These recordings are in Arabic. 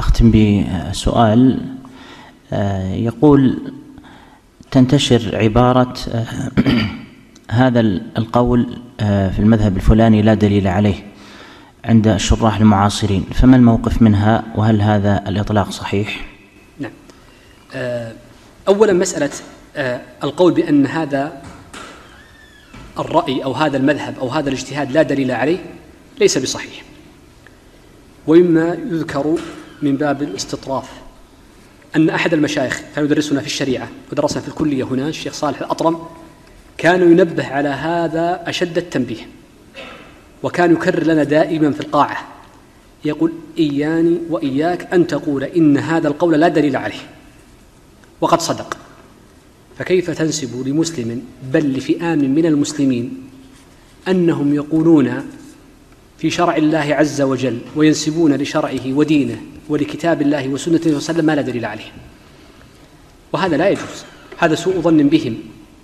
أختم بسؤال يقول: تنتشر عبارة هذا القول في المذهب الفلاني لا دليل عليه عند الشراح المعاصرين، فما الموقف منها، وهل هذا الإطلاق صحيح؟ نعم. أولا مسألة القول بأن هذا الرأي أو هذا المذهب أو هذا الاجتهاد لا دليل عليه ليس بصحيح، ومما يذكر من باب الاستطراف أن أحد المشايخ كان يدرسنا في الشريعة ودرسنا في الكلية هنا، الشيخ صالح الأطرم، كان ينبه على هذا أشد التنبيه، وكان يكرر لنا دائما في القاعة يقول: إياني وإياك أن تقول إن هذا القول لا دليل عليه، وقد صدق. فكيف تنسب لمسلم بل لفئام من المسلمين أنهم يقولون في شرع الله عز وجل وينسبون لشرعه ودينه ولكتاب الله وسنة النبي صلى الله عليه وسلم ما لا دليل عليه؟ وهذا لا يجوز، هذا سوء ظن بهم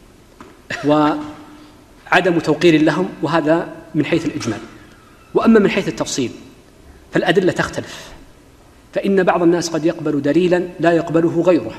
وعدم توقير لهم، وهذا من حيث الإجمال. وأما من حيث التفصيل فالأدلة تختلف، فإن بعض الناس قد يقبل دليلا لا يقبله غيره،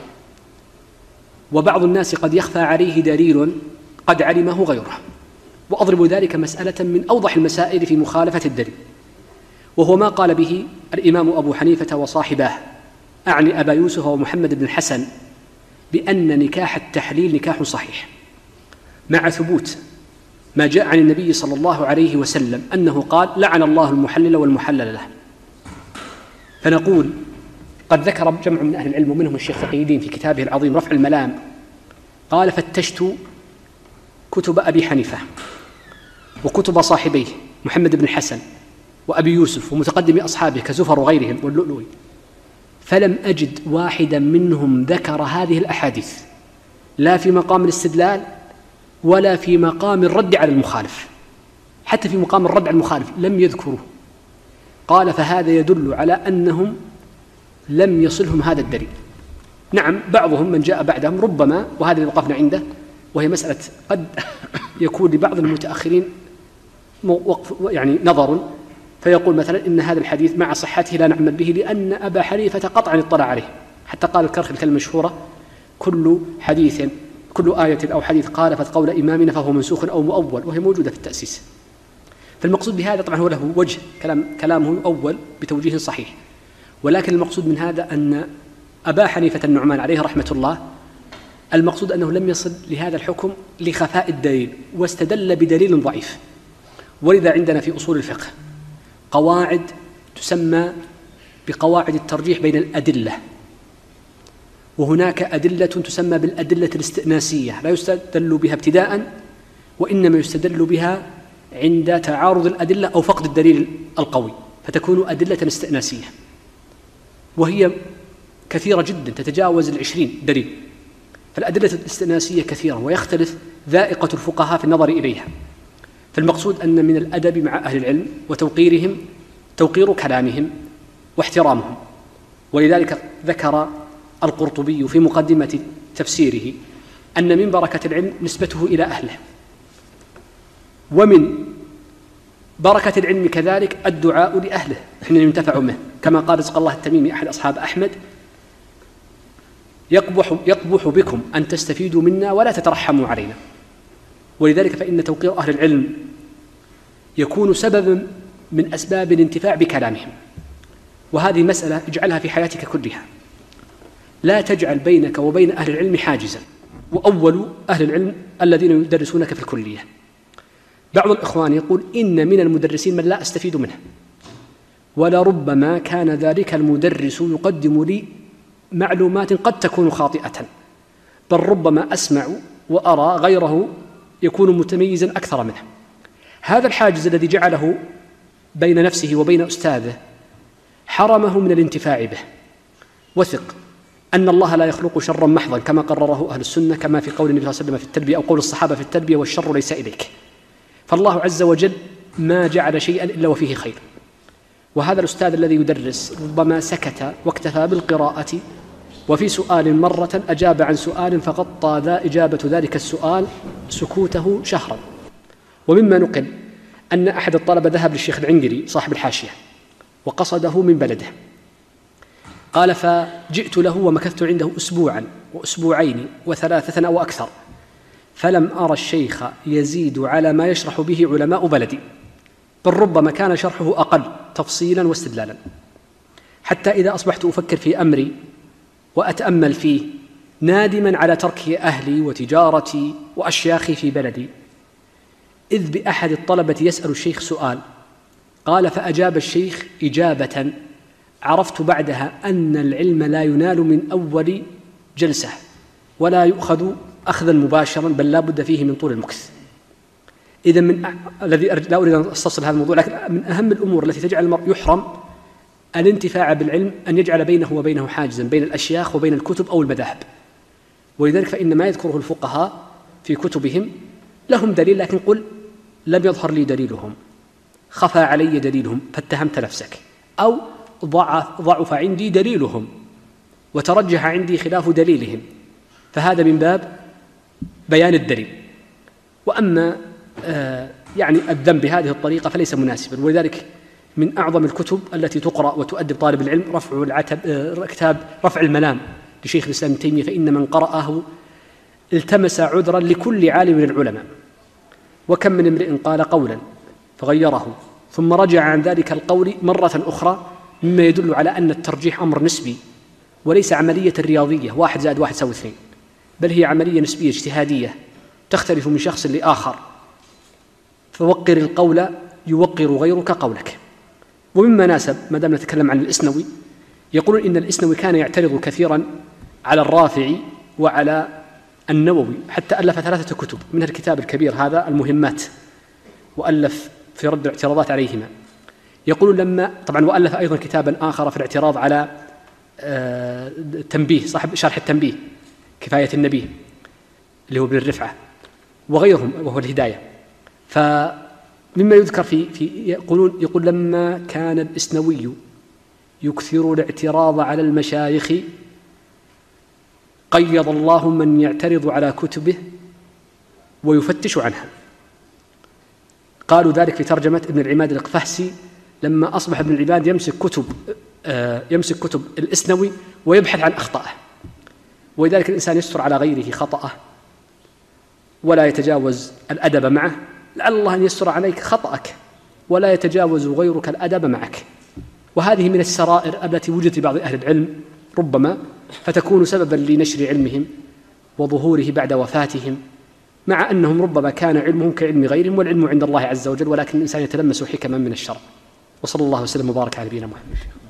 وبعض الناس قد يخفى عليه دليل قد علمه غيره. وأضرب ذلك مسألة من أوضح المسائل في مخالفة الدليل، وهو ما قال به الإمام أبو حنيفة وصاحباه، أعني أبا يوسف ومحمد بن الحسن، بأن نكاح التحليل نكاح صحيح، مع ثبوت ما جاء عن النبي صلى الله عليه وسلم أنه قال: لعن الله المحلل والمحلل له. فنقول: قد ذكر جمع من أهل العلم ومنهم الشيخ تقي الدين في كتابه العظيم رفع الملام، قال: فتشت كتب أبي حنيفة وكتب صاحبيه محمد بن الحسن وأبي يوسف ومتقدم أصحابه كزفر وغيرهم واللؤلؤي، فلم أجد واحدا منهم ذكر هذه الأحاديث لا في مقام الاستدلال ولا في مقام الرد على المخالف، حتى في مقام الرد على المخالف لم يذكروه. قال: فهذا يدل على أنهم لم يصلهم هذا الدليل. نعم، بعضهم من جاء بعدهم ربما، وهذا اللي وقفنا عنده، وهي مسألة قد يكون لبعض المتأخرين يعني نظر، فيقول مثلا إن هذا الحديث مع صحته لا نعمل به لأن أبا حنيفة قطعا اطلع عليه، حتى قال الكرخي الكلمة المشهورة: كل آية أو حديث خالفت قول إمامنا فهو منسوخ أو مؤول، وهي موجودة في التأسيس. فالمقصود بهذا طبعا هو له وجه، كلامه يؤول بتوجيه صحيح، ولكن المقصود من هذا أن أبا حنيفة النعمان عليه رحمة الله المقصود أنه لم يصل لهذا الحكم لخفاء الدليل، واستدل بدليل ضعيف. ولذا عندنا في أصول الفقه قواعد تسمى بقواعد الترجيح بين الأدلة، وهناك أدلة تسمى بالأدلة الاستئناسية لا يستدل بها ابتداء، وإنما يستدل بها عند تعارض الأدلة أو فقد الدليل القوي، فتكون أدلة استئناسية، وهي كثيرة جدا تتجاوز 20 دليل. فالأدلة الاستئناسية كثيرة، ويختلف ذائقة الفقهاء في النظر إليها. فالمقصود أن من الأدب مع أهل العلم وتوقيرهم توقير كلامهم واحترامهم. ولذلك ذكر القرطبي في مقدمة تفسيره أن من بركة العلم نسبته إلى أهله، ومن بركة العلم كذلك الدعاء لأهله حين ينتفع منه، كما قال رزق الله التميمي أحد أصحاب أحمد: يقبح بكم أن تستفيدوا منا ولا تترحموا علينا. ولذلك فإن توقير أهل العلم يكون سببا من أسباب الانتفاع بكلامهم. وهذه مسألة اجعلها في حياتك كلها، لا تجعل بينك وبين أهل العلم حاجزا. وأول أهل العلم الذين يدرسونك في الكلية. بعض الإخوان يقول: إن من المدرسين من لا أستفيد منه، ولربما كان ذلك المدرس يقدم لي معلومات قد تكون خاطئة، بل ربما أسمع وأرى غيره يكون متميزا أكثر منه. هذا الحاجز الذي جعله بين نفسه وبين أستاذه حرمه من الانتفاع به. وثق أن الله لا يخلق شرا محضا كما قرره أهل السنة، كما في قول النبي صلى الله عليه وسلم في التربية أو قول الصحابة في التربية: والشر ليس إليك. فالله عز وجل ما جعل شيئا إلا وفيه خير. وهذا الأستاذ الذي يدرس ربما سكت واكتفى بالقراءة، وفي سؤال مرة أجاب عن سؤال فغطى إجابة ذلك السؤال سكوته شهرا. ومما نقل أن أحد الطلبة ذهب للشيخ العنقري صاحب الحاشية وقصده من بلده، قال فجئت له ومكثت عنده أسبوعا وأسبوعين وثلاثة أو أكثر، فلم أرى الشيخ يزيد على ما يشرح به علماء بلدي، بل ربما كان شرحه أقل تفصيلا واستدلالا، حتى إذا أصبحت أفكر في أمري وأتأمل فيه نادما على ترك أهلي وتجارتي وأشياخي في بلدي، إذ بأحد الطلبة يسأل الشيخ سؤال، قال فأجاب الشيخ إجابة عرفت بعدها أن العلم لا ينال من أول جلسة ولا يؤخذ أخذا مباشرا، بل لا بد فيه من طول المكث. إذا الذي لا أريد أن أستصل هذا الموضوع، لكن من أهم الأمور التي تجعل المرء يحرم الانتفاع بالعلم أن يجعل بينه وبينه حاجزا بين الأشياخ وبين الكتب أو المذاهب. ولذلك فإن ما يذكره الفقهاء في كتبهم لهم دليل، لكن قل لم يظهر لي دليلهم، خفى علي دليلهم فاتهمت نفسك، أو ضعف عندي دليلهم وترجح عندي خلاف دليلهم، فهذا من باب بيان الدليل. وأما يعني الذم بهذه الطريقة فليس مناسبا. ولذلك من أعظم الكتب التي تقرأ وتؤدب طالب العلم كتاب رفع الملام لشيخ الإسلام ابن تيمية، فإن من قرأه التمس عذرا لكل عالم من العلماء. وكم من امرئ قال قولا فغيره ثم رجع عن ذلك القول مرة أخرى، مما يدل على أن الترجيح أمر نسبي وليس عملية رياضية 1 زائد 1 يساوي 2، بل هي عملية نسبية اجتهادية تختلف من شخص لآخر. فوقر القول يوقر غيرك قولك. ومما ناسب ما دام نتكلم عن الإسنوي، يقولون إن الإسنوي كان يعترض كثيرا على الرافعي وعلى النووي، حتى ألف 3 كتب، منها الكتاب الكبير هذا المهمات، وألف في رد الاعتراضات عليهما. يقولون لما طبعا وألف أيضا كتابا آخر في الاعتراض على التنبيه، صاحب شرح التنبيه كفاية النبيه اللي هو ابن الرفعة وغيرهم وهو الهداية. فمما يذكر يقول لما كان الإسنوي يكثر الاعتراض على المشايخ قيض الله من يعترض على كتبه ويفتش عنها. قالوا ذلك في ترجمة ابن العماد القفهسي، لما أصبح ابن العماد يمسك كتب الإسنوي ويبحث عن أخطائه. ولذلك الإنسان يستر على غيره خطأه ولا يتجاوز الأدب معه، لعل الله أن يستر عليك خطأك ولا يتجاوز غيرك الأدب معك. وهذه من السرائر التي وجدت في بعض أهل العلم ربما، فتكون سببا لنشر علمهم وظهوره بعد وفاتهم، مع أنهم ربما كان علمهم كعلم غيرهم، والعلم عند الله عز وجل، ولكن الإنسان يتلمس حكما من الشرع. وصلى الله وسلم وبارك على نبينا محمد.